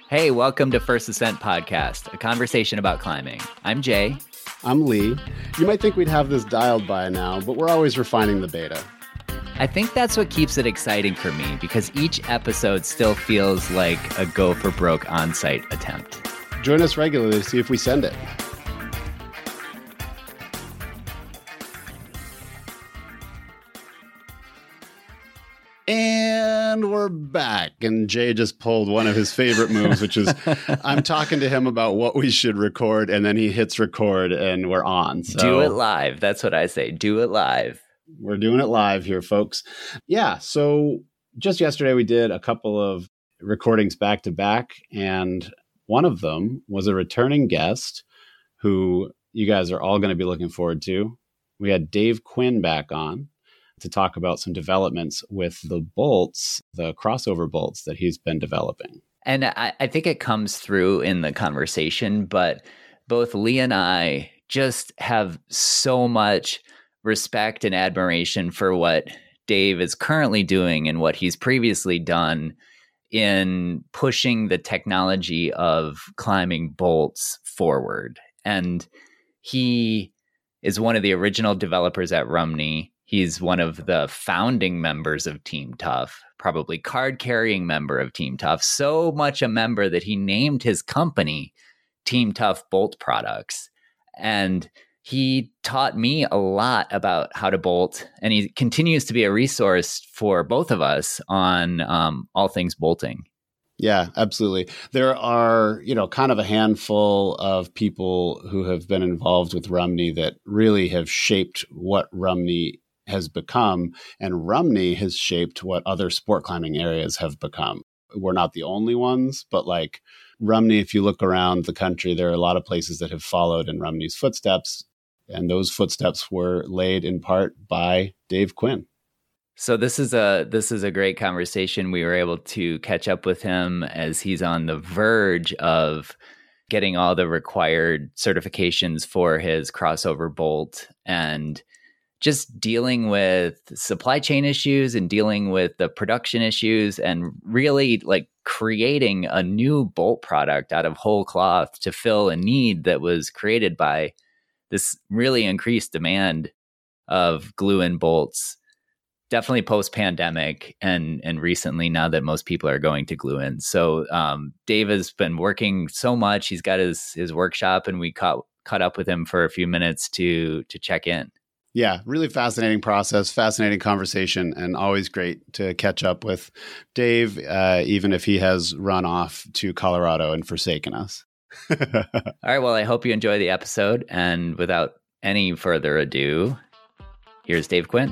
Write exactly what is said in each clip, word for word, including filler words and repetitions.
Hey, welcome to First Ascent Podcast, a conversation about climbing. I'm Jay. I'm Lee. You might think we'd have this dialed by now, but we're always refining the beta. I think that's what keeps it exciting for me, because each episode still feels like a go for broke on-site attempt. Join us regularly to see if we send it. And we're back. And Jay just pulled one of his favorite moves, which is I'm talking to him about what we should record, and then he hits record and we're on. So do it live. That's what I say. Do it live. We're doing it live here, folks. Yeah. So just yesterday, we did a couple of recordings back to back. And one of them was a returning guest who you guys are all going to be looking forward to. We had Dave Quinn back on to talk about some developments with the bolts, the crossover bolts that he's been developing. And I, I think it comes through in the conversation, but both Lee and I just have so much respect and admiration for what Dave is currently doing and what he's previously done in pushing the technology of climbing bolts forward. And he is one of the original developers at Rumney. He's one of the founding members of Team Tough, probably card-carrying member of Team Tough, so much a member that he named his company Team Tough Bolt Products. And he taught me a lot about how to bolt, and he continues to be a resource for both of us on um, all things bolting. Yeah, absolutely. There are, you know, kind of a handful of people who have been involved with Rumney that really have shaped what Rumney has become, and Rumney has shaped what other sport climbing areas have become. We're not the only ones, but like Rumney, if you look around the country, there are a lot of places that have followed in Rumney's footsteps, and those footsteps were laid in part by Dave Quinn. So this is a this is a great conversation. We were able to catch up with him as he's on the verge of getting all the required certifications for his crossover bolt, and just dealing with supply chain issues and dealing with the production issues, and really like creating a new bolt product out of whole cloth to fill a need that was created by this really increased demand of glue-in bolts, definitely post-pandemic and and recently, now that most people are going to glue-in. So um, Dave has been working so much. He's got his his workshop, and we caught caught up with him for a few minutes to to check in. Yeah, really fascinating process, fascinating conversation, and always great to catch up with Dave, uh, even if he has run off to Colorado and forsaken us. All right, well, I hope you enjoy the episode. And without any further ado, here's Dave Quinn.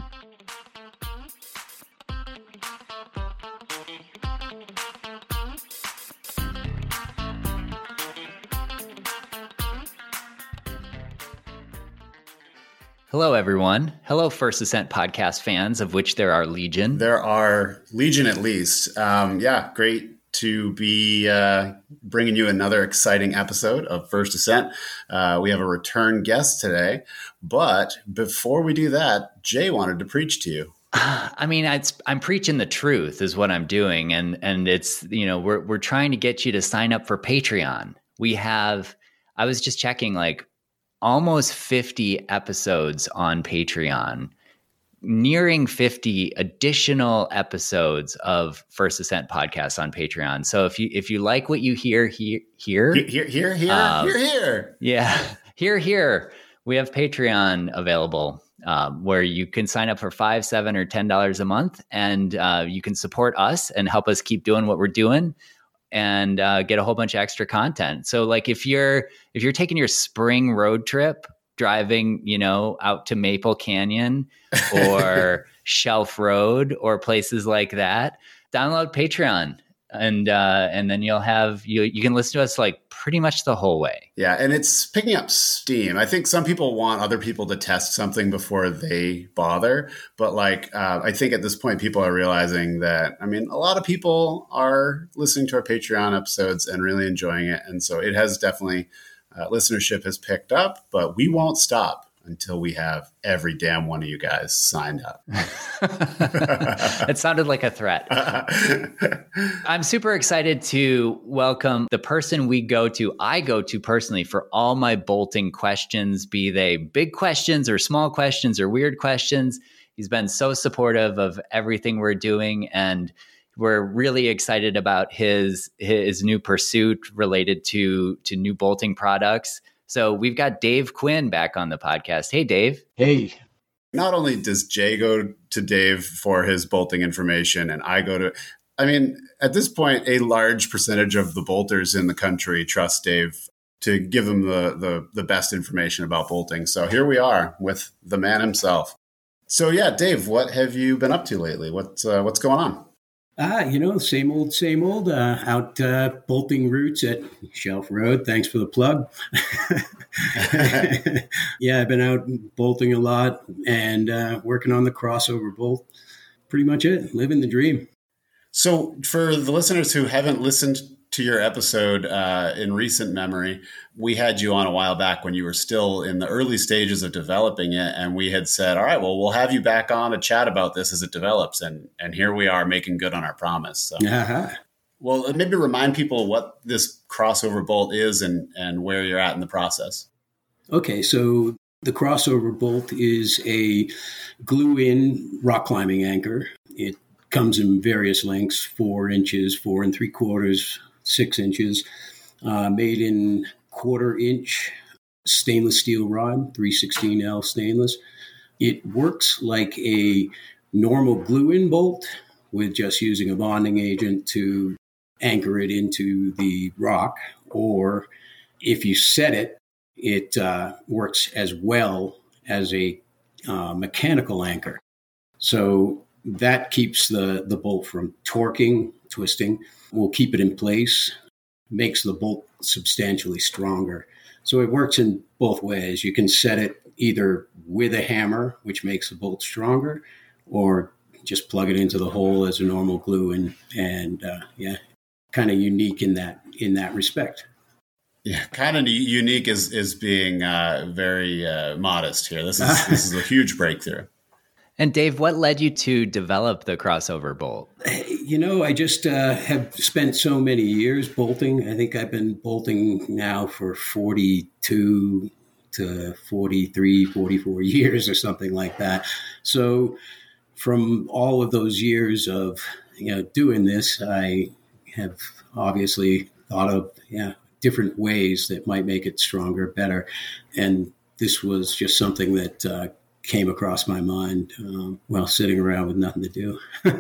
Hello, everyone. Hello, First Ascent Podcast fans, of which there are legion. There are legion at least. Um, yeah, great to be uh, bringing you another exciting episode of First Ascent. Uh, we have a return guest today. But before we do that, Jay wanted to preach to you. I mean, it's, I'm preaching the truth is what I'm doing. And and it's, you know, we're we're trying to get you to sign up for Patreon. We have, I was just checking, like, almost fifty episodes on Patreon, nearing fifty additional episodes of First Ascent podcasts on Patreon. So if you if you like what you hear here, here, here, here, here, um, here, here, yeah, here, here, we have Patreon available um, where you can sign up for five, seven, or ten dollars a month, and uh, you can support us and help us keep doing what we're doing, and uh, get a whole bunch of extra content. So like if you're if you're taking your spring road trip, driving, you know, out to Maple Canyon or Shelf Road or places like that, download Patreon, and uh, and then you'll have you you can listen to us like pretty much the whole way. Yeah, and it's picking up steam. I think some people want other people to test something before they bother, but like uh, I think at this point people are realizing that, I mean, a lot of people are listening to our Patreon episodes and really enjoying it, and so it has definitely uh, listenership has picked up, but we won't stop until we have every damn one of you guys signed up. It sounded like a threat. I'm super excited to welcome the person we go to, I go to personally for all my bolting questions, be they big questions or small questions or weird questions. He's been so supportive of everything we're doing, and we're really excited about his his new pursuit related to, to new bolting products. So we've got Dave Quinn back on the podcast. Hey, Dave. Hey. Not only does Jay go to Dave for his bolting information, and I go to, I mean, at this point, a large percentage of the bolters in the country trust Dave to give them the, the, the best information about bolting. So here we are with the man himself. So yeah, Dave, what have you been up to lately? What, uh, what's going on? Ah, you know, same old, same old, uh, out uh, bolting routes at Shelf Road. Thanks for the plug. Yeah, I've been out bolting a lot and uh, working on the crossover bolt. Pretty much it. Living the dream. So for the listeners who haven't listened to your episode uh, in recent memory, we had you on a while back when you were still in the early stages of developing it. And we had said, all right, well, we'll have you back on to chat about this as it develops. And and here we are making good on our promise. So, uh-huh. Well, maybe remind people what this crossover bolt is and, and where you're at in the process. Okay, so the crossover bolt is a glue-in rock climbing anchor. It comes in various lengths, four inches, four and three quarters, six inches, uh, made in quarter inch stainless steel rod, three sixteen L stainless. It works like a normal glue-in bolt with just using a bonding agent to anchor it into the rock. Or if you set it, it uh, works as well as a uh, mechanical anchor. So that keeps the, the bolt from torquing, twisting, will keep it in place, makes the bolt substantially stronger. So it works in both ways. You can set it either with a hammer, which makes the bolt stronger, or just plug it into the hole as a normal glue. And, and uh, yeah, kind of unique in that in that respect. Yeah, kind of unique is, is being uh, very uh, modest here. This is this is a huge breakthrough. And Dave, what led you to develop the crossover bolt? You know, I just uh, have spent so many years bolting. I think I've been bolting now for forty-two to forty-three, forty-four years or something like that. So from all of those years of, you know, doing this, I have obviously thought of, yeah, different ways that might make it stronger, better. And this was just something that uh, came across my mind um, while sitting around with nothing to do.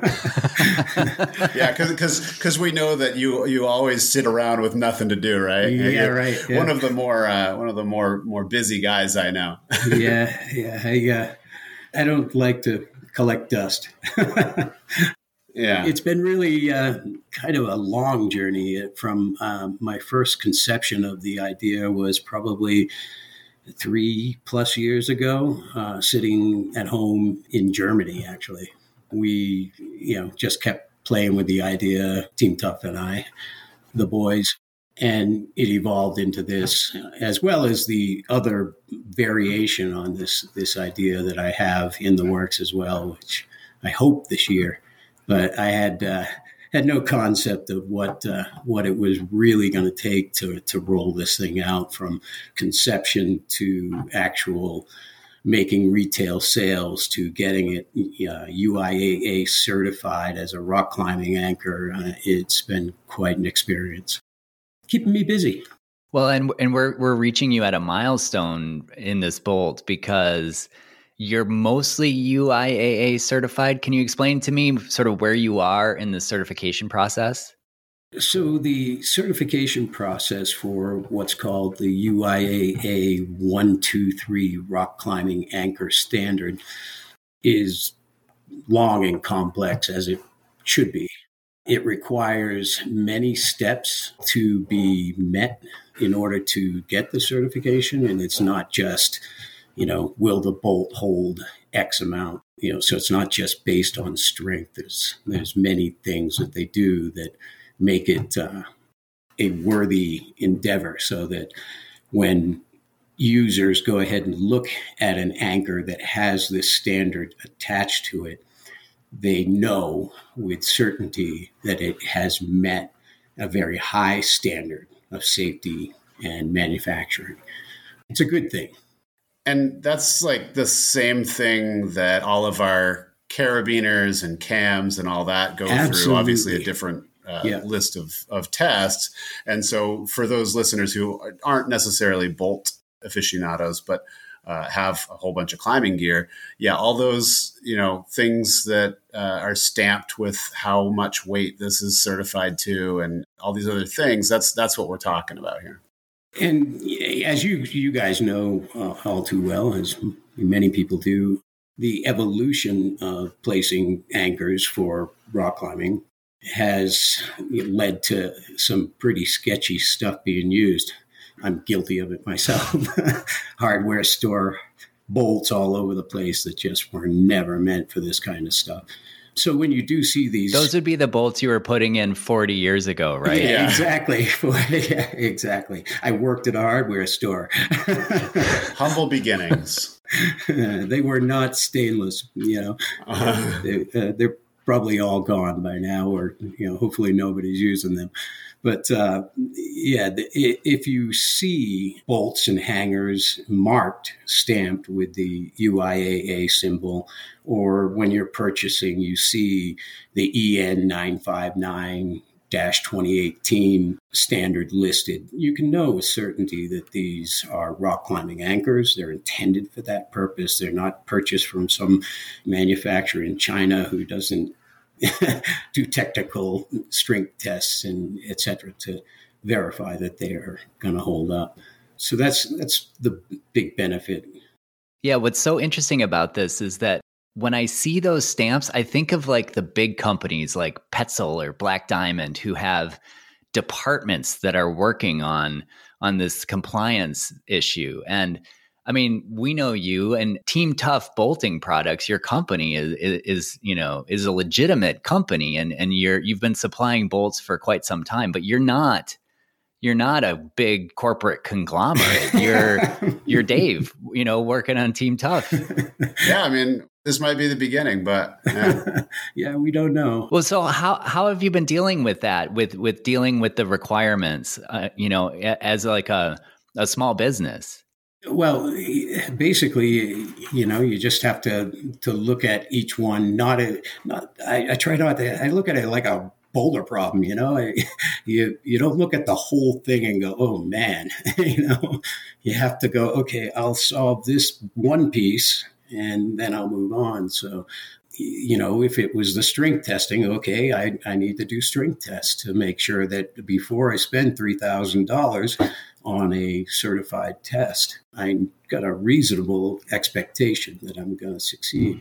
Yeah, because because we know that you you always sit around with nothing to do, right? Yeah, You're right. Yeah. One of the more uh, one of the more more busy guys I know. yeah, yeah. I uh, I don't like to collect dust. Yeah, it's been really uh, kind of a long journey. From um, my first conception of the idea was probably three plus years ago, uh, sitting at home in Germany, actually. We, you know, just kept playing with the idea, Team Tough and I, the boys, and it evolved into this, as well as the other variation on this, this idea that I have in the works as well, which I hope this year. But I had uh, had no concept of what uh, what it was really going to take to to roll this thing out from conception to actual making retail sales to getting it uh, U I A A certified as a rock climbing anchor. Uh, it's been quite an experience, keeping me busy. Well, and and we're we're reaching you at a milestone in this bolt because you're mostly U I A A certified. Can you explain to me sort of where you are in the certification process? So the certification process for what's called the U I A A one two three rock climbing anchor standard is long and complex, as it should be. It requires many steps to be met in order to get the certification. And it's not just, you know, will the bolt hold X amount? You know, so it's not just based on strength. There's there's many things that they do that make it uh, a worthy endeavor, so that when users go ahead and look at an anchor that has this standard attached to it, they know with certainty that it has met a very high standard of safety and manufacturing. It's a good thing. And that's like the same thing that all of our carabiners and cams and all that go Absolutely. through, obviously a different uh, yeah. list of, of tests. And so for those listeners who aren't necessarily bolt aficionados, but uh, have a whole bunch of climbing gear, yeah, all those, you know, things that uh, are stamped with how much weight this is certified to and all these other things, that's that's what we're talking about here. And as you you guys know uh, all too well, as many people do, the evolution of placing anchors for rock climbing has led to some pretty sketchy stuff being used. I'm guilty of it myself. Hardware store bolts all over the place that just were never meant for this kind of stuff. So when you do see these... Those would be the bolts you were putting in forty years ago, right? Yeah, yeah. exactly. yeah, exactly. I worked at a hardware store. Humble beginnings. They were not stainless, you know. Uh-huh. They, uh, they're probably all gone by now, or, you know, hopefully nobody's using them. But uh, yeah, the, if you see bolts and hangers marked, stamped with the U I A A symbol, or when you're purchasing, you see the E N nine five nine dash twenty eighteen standard listed, you can know with certainty that these are rock climbing anchors. They're intended for that purpose. They're not purchased from some manufacturer in China who doesn't do technical strength tests and et cetera to verify that they are going to hold up. So that's that's the big benefit. Yeah, what's so interesting about this is that when I see those stamps, I think of like the big companies like Petzl or Black Diamond who have departments that are working on on this compliance issue. And I mean, we know you and Team Tough Bolting Products, your company is, is, is, you know, is a legitimate company and, and you're, you've been supplying bolts for quite some time, but you're not, you're not a big corporate conglomerate. You're, you're Dave, you know, working on Team Tough. Yeah. I mean, this might be the beginning, but yeah, yeah we don't know. Well, so how, how have you been dealing with that, with, with dealing with the requirements, uh, you know, as like a, a small business? Well, basically, you know, you just have to to look at each one. Not a, not. I, I try not to. I look at it like a boulder problem. You know, I, you you don't look at the whole thing and go, "Oh man," you know. You have to go, "Okay, I'll solve this one piece, and then I'll move on." So, you know, if it was the strength testing, okay, I I need to do strength tests to make sure that before I spend three thousand dollars on a certified test, I got a reasonable expectation that I'm going to succeed.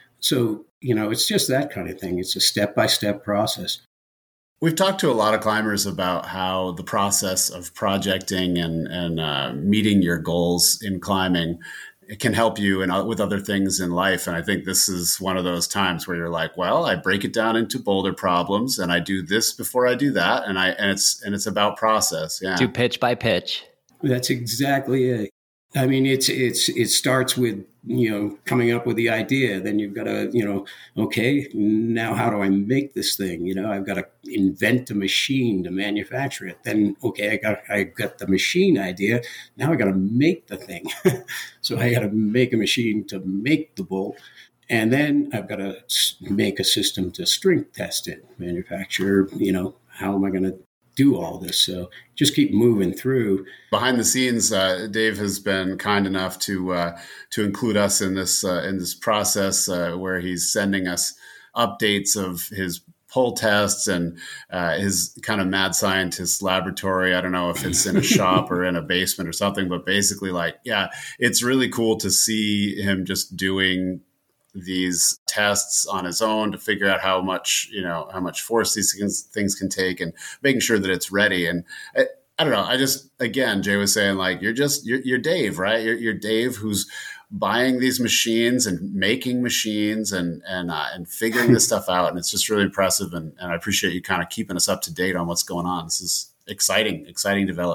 So, you know, it's just that kind of thing. It's a step-by-step process. We've talked to a lot of climbers about how the process of projecting and, and uh, meeting your goals in climbing, it can help you and with other things in life. And I think this is one of those times where you're like, well, I break it down into boulder problems and I do this before I do that. And I, and it's, and it's about process. Yeah. Do pitch by pitch. That's exactly it. I mean, it's, it's, it starts with, you know, coming up with the idea. Then you've got to, you know, okay, now how do I make this thing? You know, I've got to invent a machine to manufacture it. Then, okay, I got, I got the machine idea. Now I got to make the thing. So I got to make a machine to make the bolt. And then I've got to make a system to strength test it, manufacture, you know, how am I going to do all this? So just keep moving through. Behind the scenes, uh, Dave has been kind enough to uh, to include us in this uh, in this process uh, where he's sending us updates of his pull tests and uh, his kind of mad scientist laboratory. I don't know if it's in a shop or in a basement or something, but basically, like, yeah, it's really cool to see him just doing these tests on his own to figure out how much, you know, how much force these things, things can take and making sure that it's ready. And I, I don't know. I just, again, Jay was saying, like, you're just, you're, you're Dave, right? You're, you're Dave who's buying these machines and making machines and, and, uh, and figuring this stuff out. And it's just really impressive. And, and I appreciate you kind of keeping us up to date on what's going on. This is exciting, exciting development.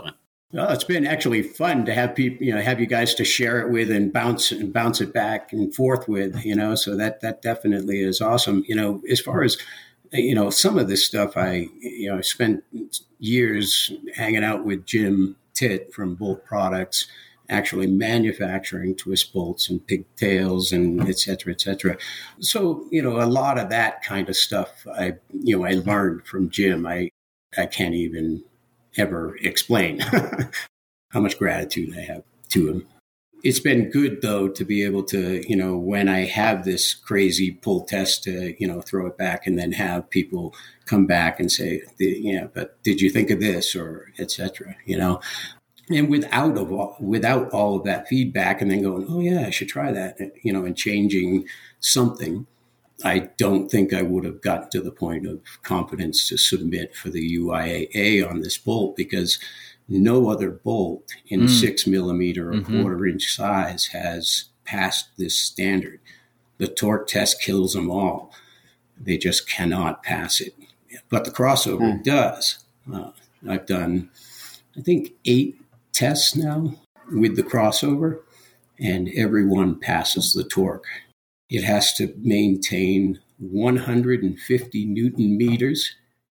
Well, it's been actually fun to have people, you know, have you guys to share it with and bounce and bounce it back and forth with, you know, so that, that definitely is awesome. You know, as far as, you know, some of this stuff, I, you know, I spent years hanging out with Jim Titt from Bolt Products, actually manufacturing twist bolts and pigtails and et cetera, et cetera. So, you know, a lot of that kind of stuff, I, you know, I learned from Jim. I, I can't even ever explain how much gratitude I have to him. It's been good, though, to be able to, you know, when I have this crazy pull test to, you know, throw it back and then have people come back and say, yeah, but did you think of this or et cetera, you know, and without of all, without all of that feedback and then going, oh, yeah, I should try that, you know, and changing something. I don't think I would have gotten to the point of competence to submit for the U I A A on this bolt because no other bolt in mm. six millimeter or mm-hmm. quarter inch size has passed this standard. The torque test kills them all. They just cannot pass it. But the crossover mm. does. Uh, I've done, I think, eight tests now with the crossover, and every one passes the torque. It has to maintain one hundred fifty Newton meters.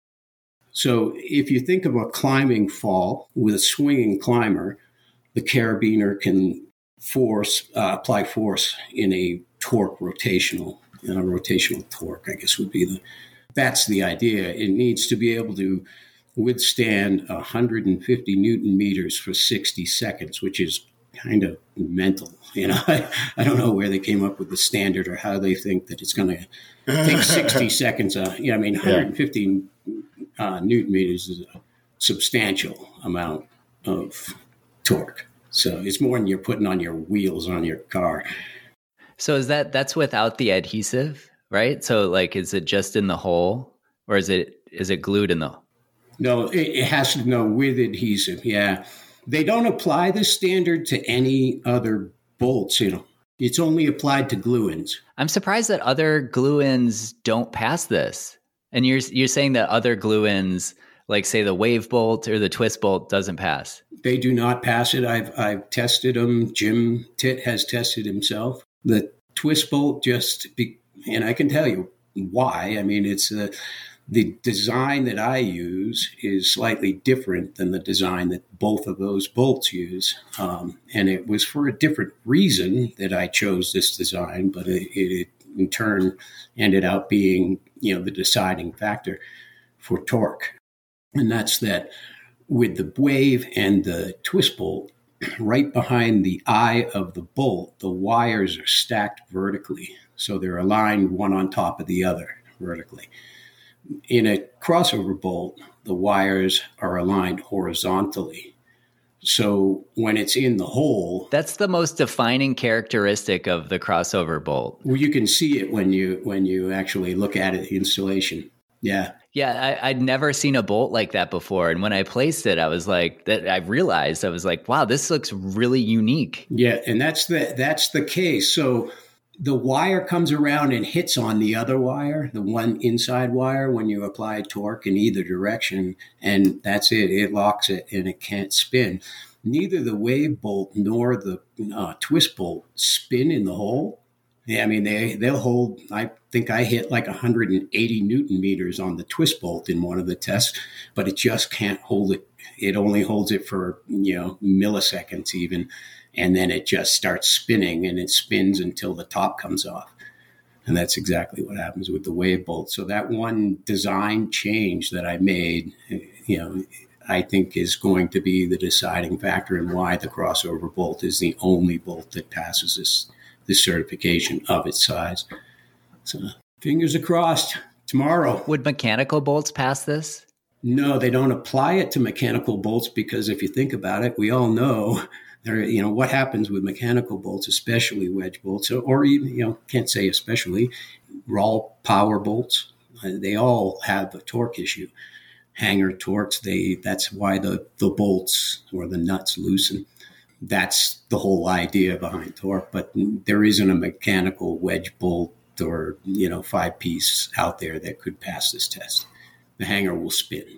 So if you think of a climbing fall with a swinging climber, the carabiner can force uh, apply force in a torque rotational, in a rotational torque, I guess would be the, that's the idea. It needs to be able to withstand one hundred fifty Newton meters for sixty seconds, which is kind of mental. You know, I, I don't know where they came up with the standard or how they think that it's going to take sixty seconds. Uh, you know, I mean, one hundred fifty uh, Newton meters is a substantial amount of torque. So it's more than you're putting on your wheels on your car. So is that, that's without the adhesive, right? So like, is it just in the hole or is it, is it glued in the? No, it, it has to go with adhesive. Yeah. They don't apply this standard to any other bolts, you know. It's only applied to glue-ins. I'm surprised that other glue-ins don't pass this. And you're you're saying that other glue-ins, like say the wave bolt or the twist bolt, doesn't pass. They do not pass it. I've I've tested them. Jim Titt has tested himself. The twist bolt just, be, and I can tell you why. I mean, it's a the design that I use is slightly different than the design that both of those bolts use. Um, and it was for a different reason that I chose this design, but it, it in turn ended up being, you know, the deciding factor for torque. And that's that with the wave and the twist bolt, right behind the eye of the bolt, the wires are stacked vertically. So they're aligned one on top of the other vertically. In a crossover bolt, the wires are aligned horizontally. So when it's in the hole... That's the most defining characteristic of the crossover bolt. Well, you can see it when you when you actually look at it, the installation. Yeah. Yeah, I, I'd never seen a bolt like that before. And when I placed it, I was like, that I realized, I was like, wow, this looks really unique. Yeah, and that's the that's the case. So the wire comes around and hits on the other wire, the one inside wire, when you apply torque in either direction, and that's it. It locks it and it can't spin. Neither the wave bolt nor the uh, twist bolt spin in the hole. Yeah, I mean, they, they'll hold, I think I hit like one hundred eighty Newton meters on the twist bolt in one of the tests, but it just can't hold it. It only holds it for, you know, milliseconds even. And then it just starts spinning, and it spins until the top comes off. And that's exactly what happens with the wave bolt. So that one design change that I made, you know, I think is going to be the deciding factor in why the crossover bolt is the only bolt that passes this, this certification of its size. So fingers are crossed. Tomorrow. Would mechanical bolts pass this? No, they don't apply it to mechanical bolts because if you think about it, we all know there, you know, what happens with mechanical bolts, especially wedge bolts, or even, you know, can't say especially, raw power bolts. Uh, they all have a torque issue. Hanger torques, they that's why the, the bolts or the nuts loosen. That's the whole idea behind torque. But there isn't a mechanical wedge bolt or, you know, five piece out there that could pass this test. The hanger will spin.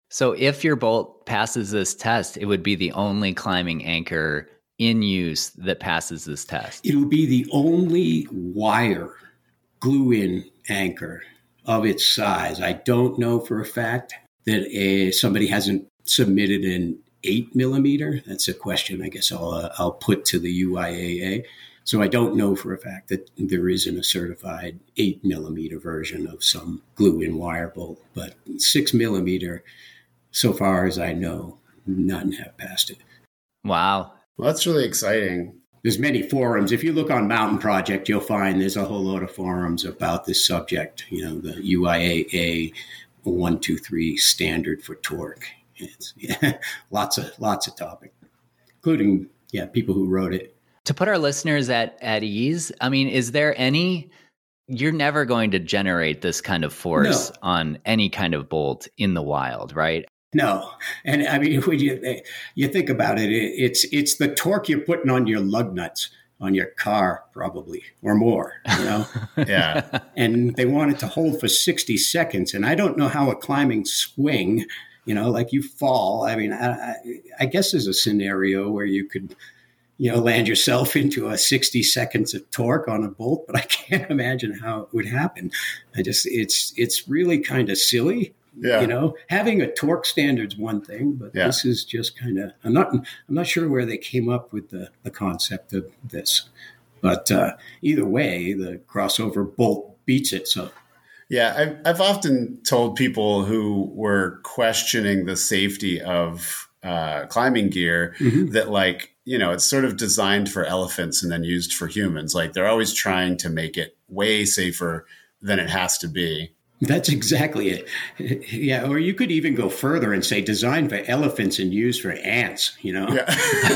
So if your bolt passes this test, it would be the only climbing anchor in use that passes this test. It would be the only wire glue-in anchor of its size. I don't know for a fact that a, somebody hasn't submitted an eight millimeter. That's a question I guess I'll uh, I'll put to the U I A A. So I don't know for a fact that there isn't a certified eight millimeter version of some glue-in wire bolt, but six millimeter, so far as I know, none have passed it. Wow. Well, that's really exciting. There's many forums. If you look on Mountain Project, you'll find there's a whole load of forums about this subject. You know, the U I A A one two three standard for torque. It's yeah, lots of lots of topic, including yeah people who wrote it. To put our listeners at at ease, I mean, is there any? You're never going to generate this kind of force No. on any kind of bolt in the wild, right? No, and I mean when you you think about it, it, it's it's the torque you're putting on your lug nuts on your car, probably or more. You know, Yeah. and they want it to hold for sixty seconds, and I don't know how a climbing swing, you know, like you fall. I mean, I, I, I guess there's a scenario where you could, you know, land yourself into a sixty seconds of torque on a bolt, but I can't imagine how it would happen. I just it's it's really kind of silly. Yeah. You know, having a torque standard's one thing, but Yeah. this is just kind of, I'm not, I'm not sure where they came up with the, the concept of this, but uh, either way, the crossover bolt beats it. So, Yeah, I've, I've often told people who were questioning the safety of uh, climbing gear Mhm. that, like, you know, it's sort of designed for elephants and then used for humans. Like, they're always trying to make it way safer than it has to be. that's exactly it. Yeah. Or you could even go further and say designed for elephants and used for ants, you know? Yeah.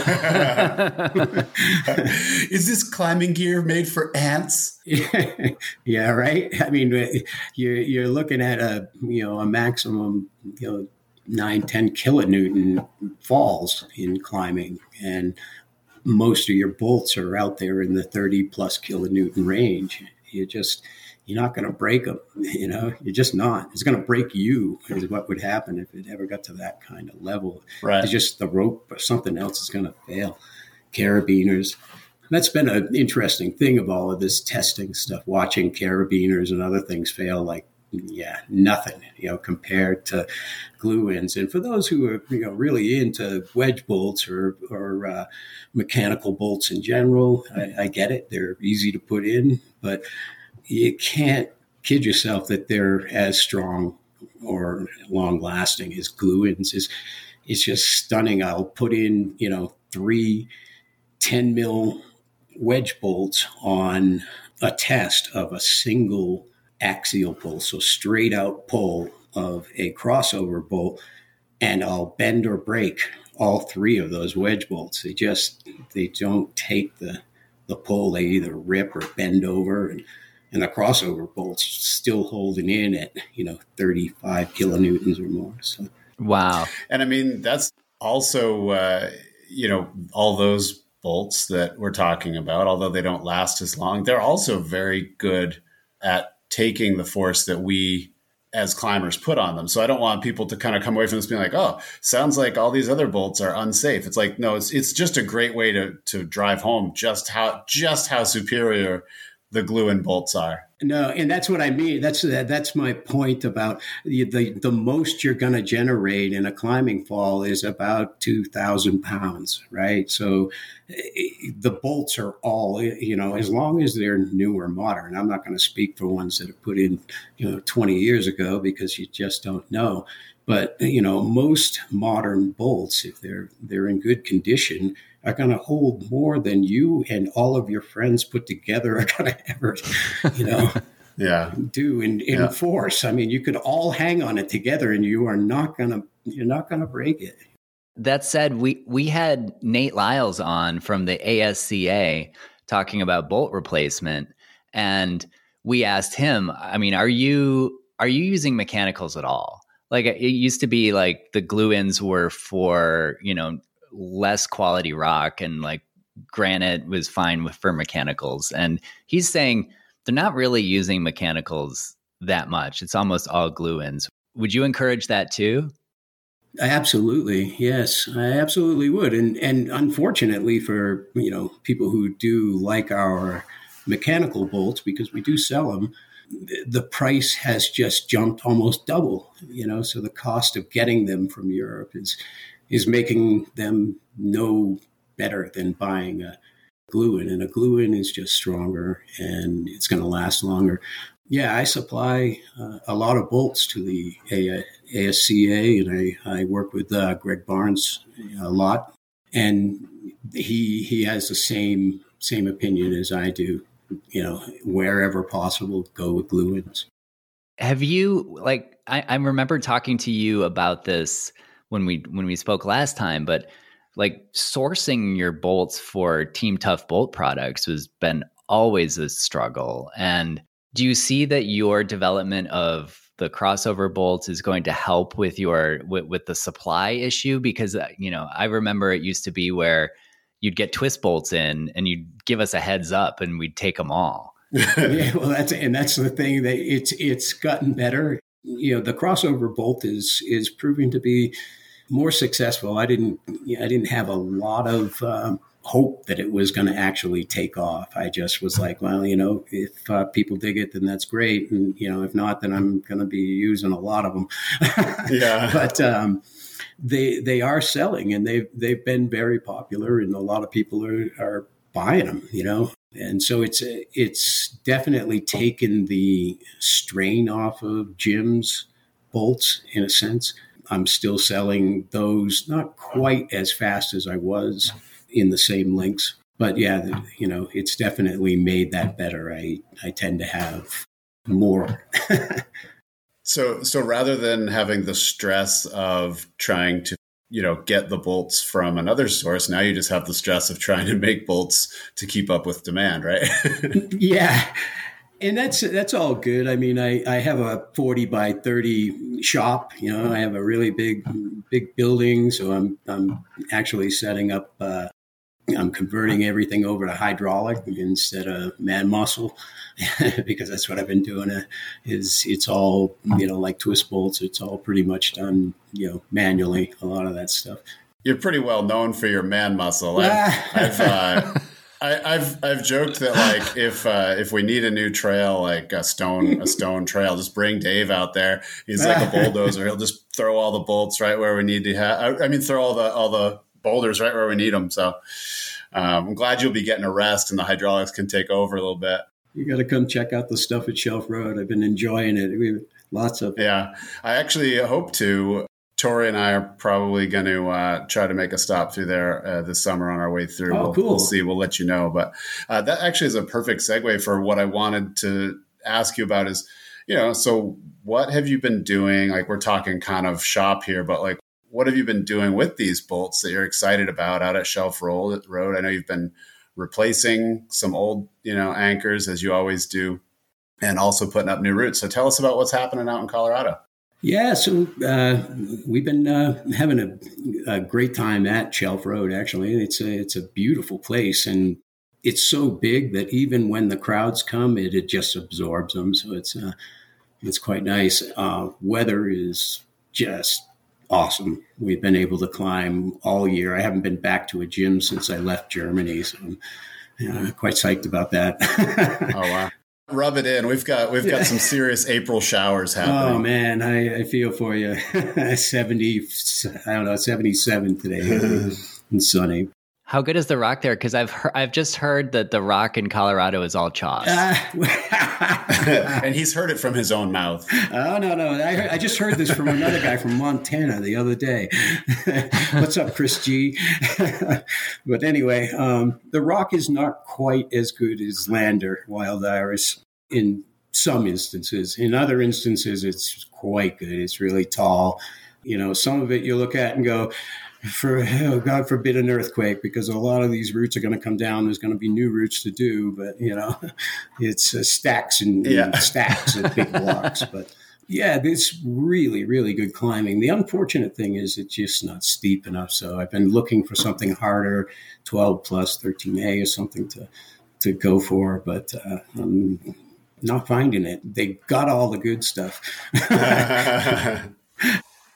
Is this climbing gear made for ants? Yeah, right. I mean, you're you're looking at a you know a maximum you know nine ten kilonewton falls in climbing, and most of your bolts are out there in the thirty plus kilonewton range. You just you're not going to break them. You know, you're just not. It's going to break you. Is what would happen if it ever got to that kind of level. Right. It's just the rope or something else is going to fail. Carabiners. That's been an interesting thing of all of this testing stuff, watching carabiners and other things fail like, yeah, nothing, you know, compared to glue-ins. And for those who are, you know, really into wedge bolts or, or uh, mechanical bolts in general, I, I get it. They're easy to put in, but you can't kid yourself that they're as strong or long-lasting as glue-ins. It's, it's just stunning. I'll put in, you know, three ten mil wedge bolts on a test of a single axial pull, so straight out pull of a crossover bolt, and I'll bend or break all three of those wedge bolts. They just, they don't take the, the pull. They either rip or bend over, and, and the crossover bolt's still holding in at, you know, thirty-five kilonewtons or more. So, Wow. And I mean, that's also, uh, you know, all those bolts that we're talking about, although they don't last as long, they're also very good at taking the force that we as climbers put on them. So I don't want people to kind of come away from this being like, oh, sounds like all these other bolts are unsafe. It's like, no, it's it's just a great way to to drive home just how just how superior the glue-in bolts are. No, and that's what I mean. That's that's my point about the the, the most you're going to generate in a climbing fall is about two thousand pounds, right? So the bolts are all, you know, as long as they're new or modern. I'm not going to speak for ones that are put in, you know, twenty years ago because you just don't know. But, you know, most modern bolts, if they're they're in good condition, are going to hold more than you and all of your friends put together are going to ever, you know, yeah, do in, in yeah. force. I mean, you could all hang on it together, and you are not going to you're not going to break it. That said, we we had Nate Lyles on from the A S C A talking about bolt replacement, and we asked him, I mean, are you are you using mechanicals at all? Like, it used to be like the glue-ins were for, you know, less quality rock, and like granite was fine with for mechanicals. And he's saying they're not really using mechanicals that much. It's almost all glue-ins. Would you encourage that too? Absolutely. Yes, I absolutely would. And and unfortunately for, you know, people who do like our mechanical bolts, because we do sell them, the price has just jumped almost double, you know, so the cost of getting them from Europe is is making them no better than buying a glue-in, and a glue-in is just stronger and it's going to last longer. Yeah, I supply uh, a lot of bolts to the A S C A, and I, I work with uh, Greg Barnes a lot, and he he has the same same opinion as I do. You know, wherever possible, go with glue-ins. Have you, like, I, I remember talking to you about this when we when we spoke last time, but like sourcing your bolts for Team Tough Bolt products has been always a struggle. And do you see that your development of the crossover bolts is going to help with your with, with the supply issue? Because, you know, I remember it used to be where you'd get twist bolts in and you'd give us a heads up and we'd take them all. Yeah, well, that's and that's the thing, that it's it's gotten better. You know, the crossover bolt is is proving to be more successful. I didn't I didn't have a lot of um, hope that it was going to actually take off. I just was like, well, you know, if uh, people dig it, then that's great, and you know, if not, then I'm going to be using a lot of them. Yeah, but um, they they are selling, and they've they've been very popular, and a lot of people are are buying them. You know. And so it's it's definitely taken the strain off of Jim's bolts in a sense. I'm still selling those, not quite as fast as I was in the same links, but yeah, you know, it's definitely made that better. I I tend to have more. so so rather than having the stress of trying to, you know, get the bolts from another source, now you just have the stress of trying to make bolts to keep up with demand, right? Yeah. And that's that's all good. I mean, I, I have a forty by thirty shop, you know, I have a really big, big building. So I'm, I'm actually setting up, uh, I'm converting everything over to hydraulic instead of man muscle, because that's what I've been doing. Uh, is it's all, you know, like twist bolts. It's all pretty much done, you know, manually, a lot of that stuff. You're pretty well known for your man muscle. I've, I've, uh, I, I've, I've joked that, like, if, uh, if we need a new trail, like a stone, a stone trail, just bring Dave out there. He's like a bulldozer. He'll just throw all the bolts right where we need to have, I, I mean, throw all the, all the boulders right where we need them. So um, I'm glad you'll be getting a rest and the hydraulics can take over a little bit. You got to come check out the stuff at Shelf Road. I've been enjoying it. We have lots of. Yeah, I actually hope to. Tori and I are probably going to uh, try to make a stop through there uh, this summer on our way through. Oh, we'll, cool. We'll see. We'll let you know. But uh, that actually is a perfect segue for what I wanted to ask you about is, you know, so what have you been doing? Like, we're talking kind of shop here, but like, what have you been doing with these bolts that you're excited about out at Shelf Road? I know you've been replacing some old, you know, anchors, as you always do, and also putting up new roots. So tell us about what's happening out in Colorado. Yeah, so uh, we've been uh, having a, a great time at Shelf Road. Actually, it's a it's a beautiful place, and it's so big that even when the crowds come, it, it just absorbs them. So it's uh, it's quite nice. Uh, weather is just awesome. We've been able to climb all year. I haven't been back to a gym since I left Germany, so I'm uh, quite psyched about that. Oh wow. Rub it in. We've got we've got some serious April showers happening. Oh man, I, I feel for you. seventy, I don't know, seventy-seven today and sunny. How good is the rock there? Because I've heard, I've just heard that the rock in Colorado is all chalk. Uh, and he's heard it from his own mouth. Oh no, no! I, heard, I just heard this from another guy from Montana the other day. What's up, Chris G? But anyway, um, the rock is not quite as good as Lander Wild Iris in some instances. In other instances, it's quite good. It's really tall. You know, some of it you look at and go, for oh, God forbid an earthquake, because a lot of these roots are going to come down. There's going to be new roots to do, but you know, it's uh, stacks and, yeah. and stacks of big blocks. But yeah, it's really, really good climbing. The unfortunate thing is it's just not steep enough. So I've been looking for something harder, twelve plus, thirteen A or something to to go for, but uh, I'm not finding it. They got all the good stuff.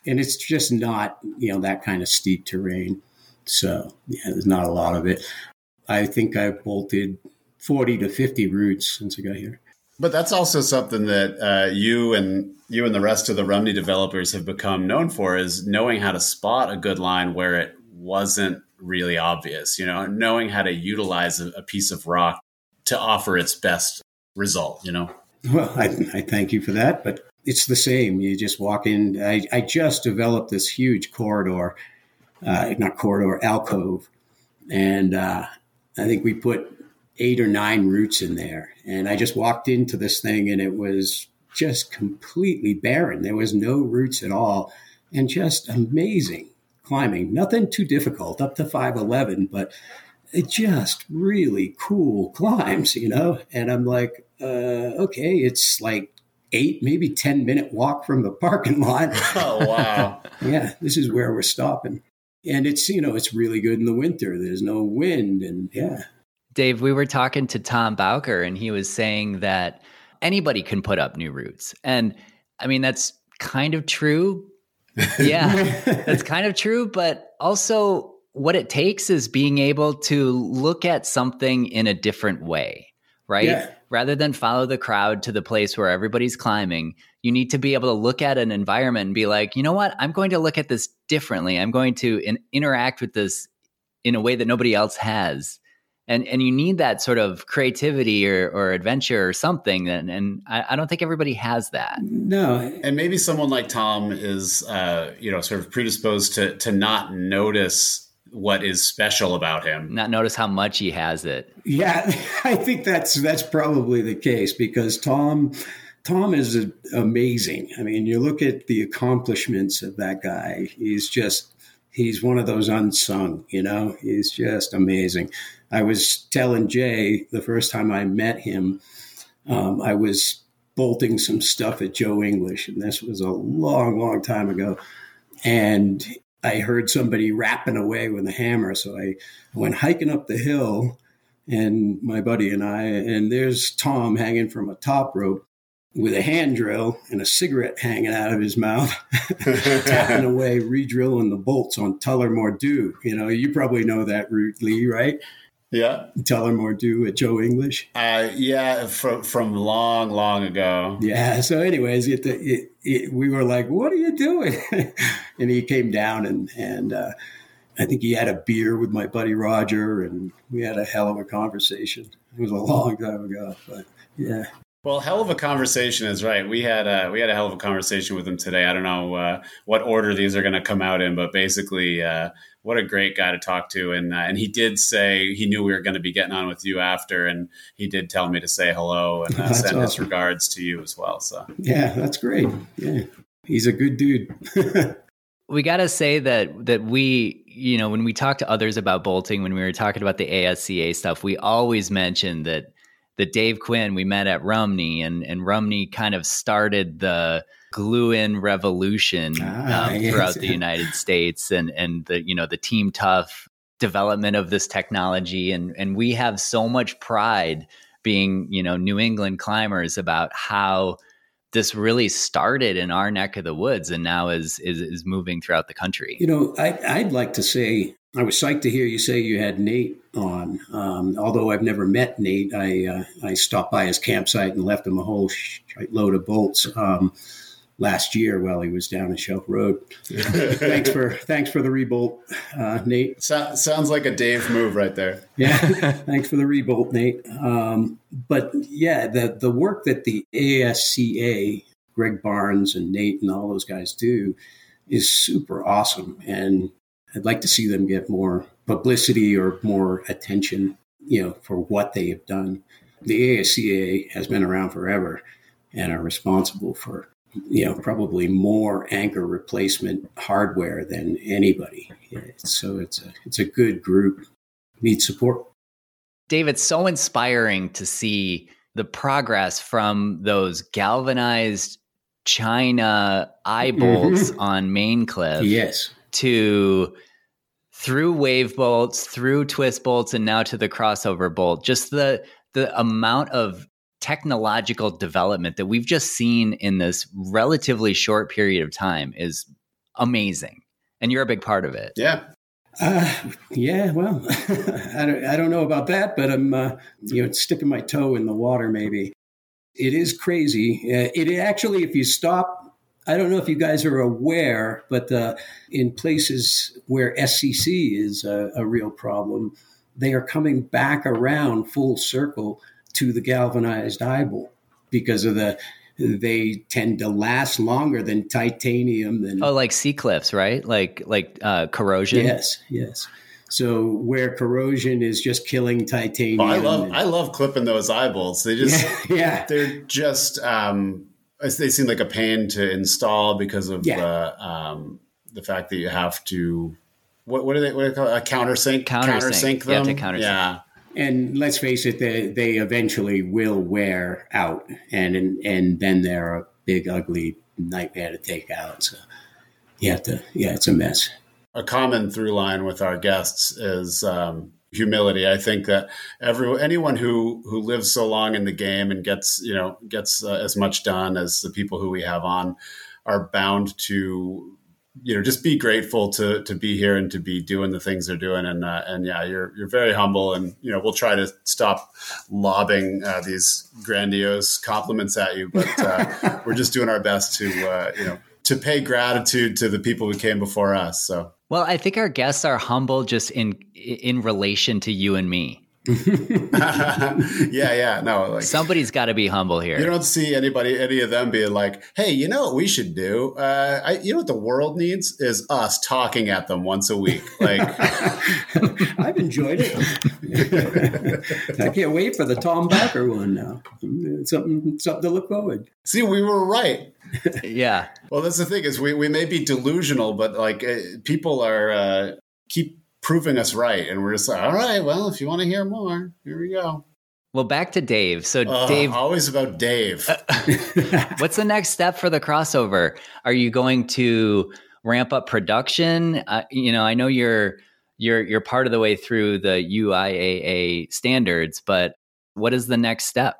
and it's just not, you know, that kind of steep terrain. So yeah, there's not a lot of it. I think I've bolted forty to fifty routes since I got here. But that's also something that uh, you and you and the rest of the Rumney developers have become known for, is knowing how to spot a good line where it wasn't really obvious, you know, knowing how to utilize a, a piece of rock to offer its best result, you know? Well, I, I thank you for that, but it's the same. You just walk in. I, I just developed this huge corridor, uh, not corridor, alcove. And uh, I think we put eight or nine routes in there. And I just walked into this thing and it was just completely barren. There was no routes at all, and just amazing climbing. Nothing too difficult, up to five eleven, but it just really cool climbs, you know? And I'm like, uh, okay, it's like eight, maybe ten minute walk from the parking lot. Oh, wow. Yeah, this is where we're stopping. And it's, you know, it's really good in the winter. There's no wind, and yeah. Dave, we were talking to Tom Bowker, and he was saying that anybody can put up new routes. And I mean, that's kind of true. Yeah, that's kind of true. But also what it takes is being able to look at something in a different way, right? Yeah. Rather than follow the crowd to the place where everybody's climbing, you need to be able to look at an environment and be like, you know what? I'm going to look at this differently. I'm going to in- interact with this in a way that nobody else has. And and you need that sort of creativity or, or adventure or something. And, and I, I don't think everybody has that. No. And maybe someone like Tom is, uh, you know, sort of predisposed to to not notice what is special about him. Not notice how much he has it. Yeah, I think that's that's probably the case, because Tom Tom is a, amazing. I mean, you look at the accomplishments of that guy. He's just he's one of those unsung, you know. He's just amazing. I was telling Jay the first time I met him, um, I was bolting some stuff at Joe English, and this was a long, long time ago. And I heard somebody rapping away with a hammer. So I went hiking up the hill, and my buddy and I, and there's Tom hanging from a top rope with a hand drill and a cigarette hanging out of his mouth, tapping away, re-drilling the bolts on Tullamore-Dew. You know, you probably know that route, Lee, right? Yeah. Tullamore-Dew at Joe English. Uh, yeah, from, from long, long ago. Yeah. So anyways, it, it, it, we were like, what are you doing? And he came down, and, and uh, I think he had a beer with my buddy Roger, and we had a hell of a conversation. It was a long time ago, but yeah. Well, hell of a conversation is right. We had a, we had a hell of a conversation with him today. I don't know uh, what order these are going to come out in, but basically, uh, what a great guy to talk to. And uh, and he did say he knew we were going to be getting on with you after, and he did tell me to say hello and uh, send awesome. his regards to you as well. So yeah, that's great. Yeah, he's a good dude. We got to say that that we, you know, when we talk to others about bolting, when we were talking about the A S C A stuff, we always mention that that Dave Quinn we met at Rumney, and and Rumney kind of started the glue-in revolution ah, um, yes. throughout the United States, and and the you know the Team Tough development of this technology, and and we have so much pride being you know New England climbers about how this really started in our neck of the woods and now is is, is moving throughout the country. You know, I, I'd like to say I was psyched to hear you say you had Nate on. Um, although I've never met Nate, I uh, I stopped by his campsite and left him a whole load of bolts um, last year while he was down in Shelf Road. thanks for thanks for the rebolt, uh, Nate. So, sounds like a Dave move right there. Yeah, thanks for the rebolt, Nate. Um, but yeah, the the work that the A S C A, Greg Barnes and Nate and all those guys do is super awesome, and I'd like to see them get more publicity or more attention, you know, for what they have done. The A S C A has been around forever and are responsible for, you know, probably more anchor replacement hardware than anybody. So it's a, it's a good group. Need support. Dave, it's so inspiring to see the progress from those galvanized China eye bolts mm-hmm. on Main Cliff. Yes. To through wave bolts, through twist bolts, and now to the crossover bolt. Just the the amount of technological development that we've just seen in this relatively short period of time is amazing. And you're a big part of it. Yeah. Uh, yeah, well, I don't, I don't know about that, but I'm, uh, you know, sticking my toe in the water, maybe. It is crazy. Uh, it actually, if you stop, I don't know if you guys are aware, but uh, in places where S C C is a, a real problem, they are coming back around full circle to the galvanized eyebolt because of the, they tend to last longer than titanium. Than, oh, like C-clips, right? Like like uh, corrosion? Yes, yes. So where corrosion is just killing titanium. Oh, I love and, I love clipping those eyebolts. They just yeah, yeah. they're just um, they seem like a pain to install because of Yeah. the um, the fact that you have to what what do they what do they call it? A countersink Countersink. countersink You have them. to countersink. Yeah. And let's face it, they, they eventually will wear out, and, and and then they're a big, ugly nightmare to take out. So you have to, yeah, it's a mess. A common through line with our guests is um, humility. I think that every anyone who who lives so long in the game and gets you know gets uh, as much done as the people who we have on are bound to you know just be grateful to to be here and to be doing the things they're doing. And uh, and yeah, you're you're very humble, and you know we'll try to stop lobbing uh, these grandiose compliments at you, but uh, we're just doing our best to uh, you know to pay gratitude to the people who came before us. So. Well, I think our guests are humble just in in relation to you and me. yeah, yeah, no. Like, somebody's got to be humble here. You don't see anybody, any of them being like, "Hey, you know what we should do? Uh, I, you know what the world needs is us talking at them once a week." Like, I've enjoyed it. I can't wait for the Tom Baker one now. It's something, something to look forward. See, we were right. Yeah. Well, that's the thing is we, we may be delusional, but like uh, people are uh, keep proving us right. And we're just like, all right, well, if you want to hear more, here we go. Well, back to Dave. So uh, Dave, always about Dave. What's the next step for the crossover? Are you going to ramp up production? Uh, you know, I know you're, you're, you're part of the way through the U I A A standards, but what is the next step?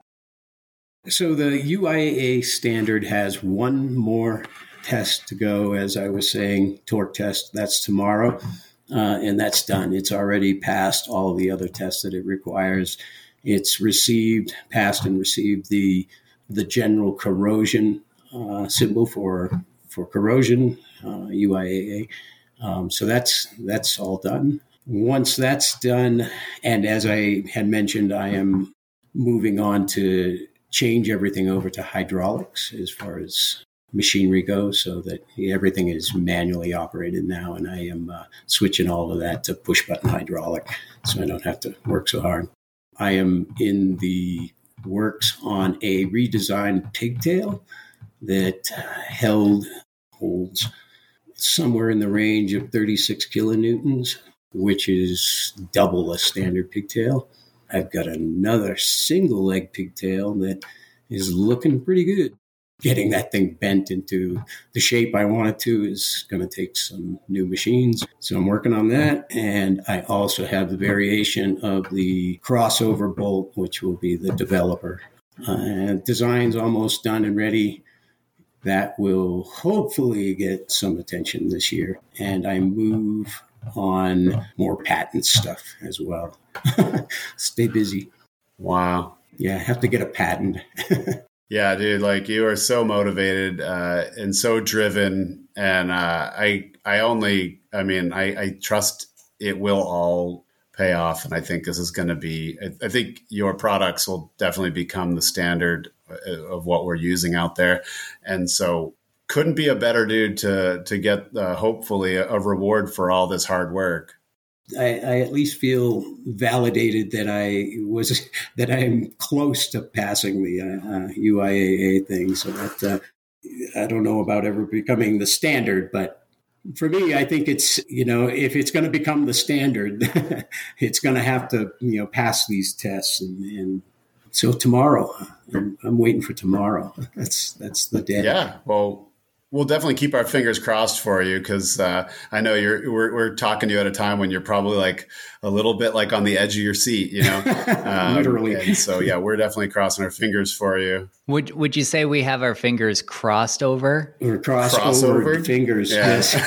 So the U I A A standard has one more test to go, as I was saying, torque test. That's tomorrow, uh, and that's done. It's already passed all the other tests that it requires. It's received, passed and received the the general corrosion uh, symbol for for corrosion, uh, U I A A. Um, so that's that's all done. Once that's done, and as I had mentioned, I am moving on to change everything over to hydraulics as far as machinery goes, so that everything is manually operated now, and I am uh, switching all of that to push-button hydraulic, so I don't have to work so hard. I am in the works on a redesigned pigtail that held, holds somewhere in the range of thirty-six kilonewtons, which is double a standard pigtail. I've got another single leg pigtail that is looking pretty good. Getting that thing bent into the shape I want it to is going to take some new machines. So I'm working on that. And I also have the variation of the crossover bolt, which will be the developer. Uh, design's almost done and ready. That will hopefully get some attention this year. And I move on more patent stuff as well. Stay busy. Wow. Yeah, I have to get a patent. Yeah, dude, like you are so motivated uh, and so driven. And uh, I I only, I mean, I, I trust it will all pay off. And I think this is going to be, I, I think your products will definitely become the standard of what we're using out there. And so couldn't be a better dude to, to get uh, hopefully a, a reward for all this hard work. I, I at least feel validated that I was that I'm close to passing the uh, U I A A thing. So that uh, I don't know about ever becoming the standard, but for me, I think it's you know if it's going to become the standard, it's going to have to you know pass these tests. And, and so tomorrow, I'm, I'm waiting for tomorrow. That's that's the day. Yeah. Well, we'll definitely keep our fingers crossed for you, because uh, I know you're we're, we're talking to you at a time when you're probably like a little bit like on the edge of your seat, you know, um, literally. And so yeah, we're definitely crossing our fingers for you. Would Would you say we have our fingers crossed over? Or crossed over fingers? Yeah. Yes.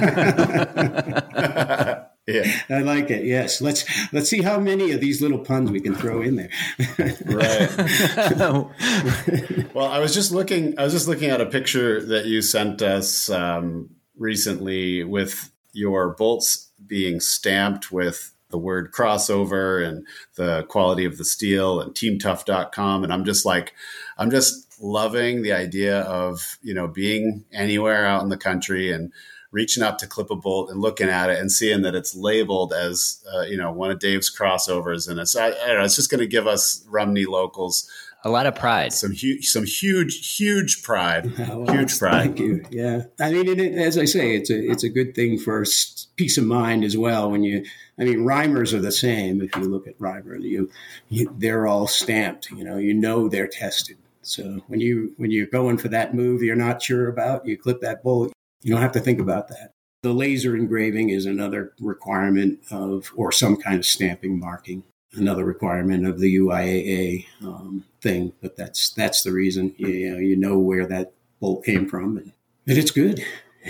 Yeah. I like it. Yes. Let's let's see how many of these little puns we can throw in there. Right. Well, I was just looking. I was just looking at a picture that you sent us um, recently with your bolts being stamped with the word crossover and the quality of the steel and team tough dot com, and I'm just like, I'm just loving the idea of, you know, being anywhere out in the country and reaching up to clip a bolt and looking at it and seeing that it's labeled as, uh, you know, one of Dave's crossovers. And it's, I, I don't know, it's just going to give us Rumney locals a lot of pride, some huge, some huge, huge pride, Oh, well, huge pride. Thank you. Yeah. I mean, it, as I say, it's a, it's a good thing for peace of mind as well. When you, I mean, rhymers are the same. If you look at rhymer, you, you they're all stamped, you know, you know, they're tested. So when you, when you're going for that move you're not sure about, you clip that bolt. You don't have to think about that. The laser engraving is another requirement of, or some kind of stamping marking, another requirement of the U I A A um, thing. But that's that's the reason. You, you know, you know where that bolt came from, and, and it's good.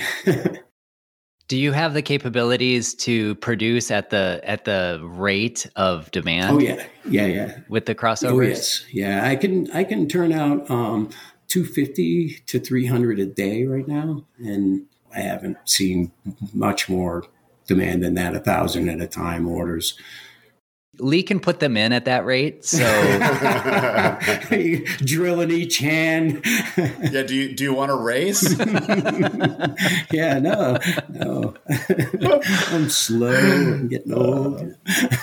Do you have the capabilities to produce at the at the rate of demand? Oh yeah, yeah, yeah. With the crossovers? Oh yes, yeah. I can I can turn out Um, two fifty to three hundred a day right now. And I haven't seen much more demand than that, a thousand at a time orders. Lee can put them in at that rate. So drilling each hand. Yeah. Do you, do you want to race? Yeah, no, no. I'm slow. I'm getting old.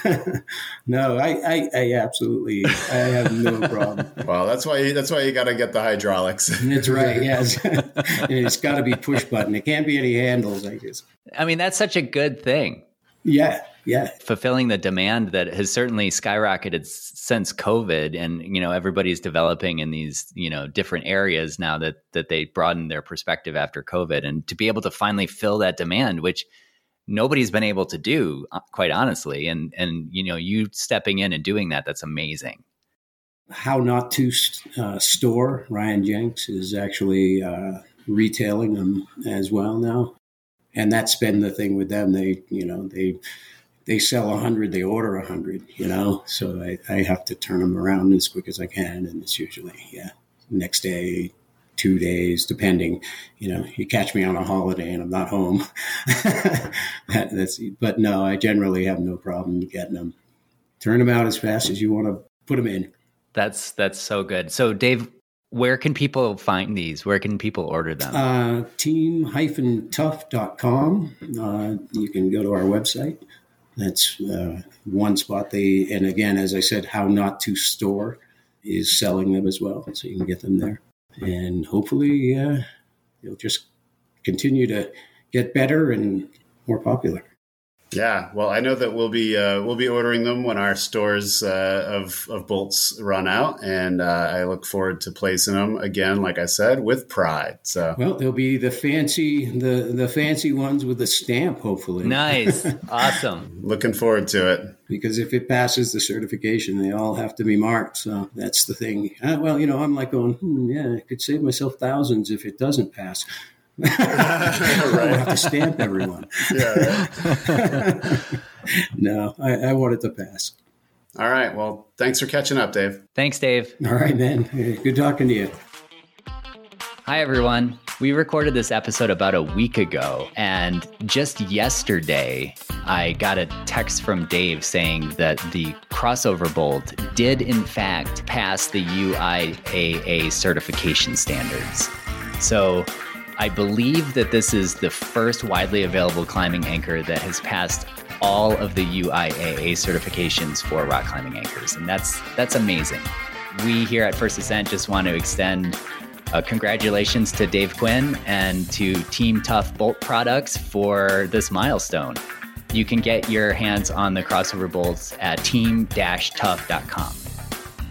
No, I, I, I absolutely, I have no problem. Well, that's why, you, that's why you got to get the hydraulics. That's right. Yes. And it's got to be push button. It can't be any handles, I guess. I mean, that's such a good thing. Yeah. Yeah. Fulfilling the demand that has certainly skyrocketed since COVID, and, you know, everybody's developing in these, you know, different areas now that, that they broaden their perspective after COVID, and to be able to finally fill that demand, which nobody's been able to do, quite honestly. And, and, you know, you stepping in and doing that, that's amazing. How Not to uh, Store, Ryan Jenks is actually uh, retailing them as well now. And that's been the thing with them. They, you know, they, they sell a hundred, they order a hundred, you know, so I, I have to turn them around as quick as I can. And it's usually, yeah, next day, two days, depending, you know, you catch me on a holiday and I'm not home. That's, but no, I generally have no problem getting them. Turn them out as fast as you want to put them in. That's, that's so good. So Dave, where can people find these? Where can people order them? Uh, team tough dot com. Uh, you can go to our website. That's uh, one spot. They, and again, as I said, How Not to Store is selling them as well. So you can get them there. And hopefully uh, you'll just continue to get better and more popular. Yeah, well, I know that we'll be uh, we'll be ordering them when our stores uh, of of bolts run out, and uh, I look forward to placing them again, like I said, with pride. So, well, they'll be the fancy the the fancy ones with the stamp, hopefully. Nice, awesome. Looking forward to it. Because if it passes the certification, they all have to be marked. So that's the thing. Uh, well, you know, I'm like going, hmm, yeah, I could save myself thousands if it doesn't pass. Right. I have to stamp everyone. Yeah, right. No, I, I want it to pass. All right. Well, thanks for catching up, Dave. Thanks, Dave. All right, man. Good talking to you. Hi, everyone. We recorded this episode about a week ago, and just yesterday, I got a text from Dave saying that the crossover bolt did, in fact, pass the U I A A certification standards. So I believe that this is the first widely available climbing anchor that has passed all of the U I A A certifications for rock climbing anchors. And that's that's amazing. We here at First Ascent just want to extend uh, congratulations to Dave Quinn and to Team Tough Bolt Products for this milestone. You can get your hands on the crossover bolts at team tough dot com.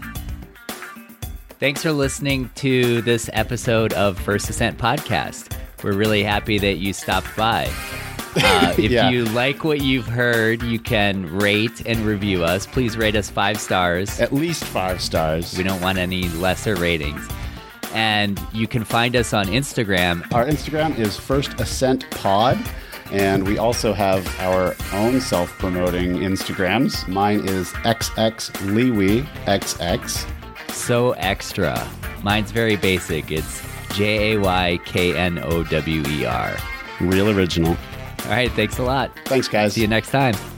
Thanks for listening to this episode of First Ascent Podcast. we're really happy that you stopped by. Uh, if yeah. you like what you've heard, you can rate and review us. Please rate us five stars. At least five stars. We don't want any lesser ratings. And you can find us on Instagram. Our Instagram is First Ascent Pod. And we also have our own self-promoting Instagrams. Mine is X X Liwi X X. So extra. Mine's very basic. It's J A Y K N O W E R. Real original. All right, thanks a lot. Thanks, guys. See you next time.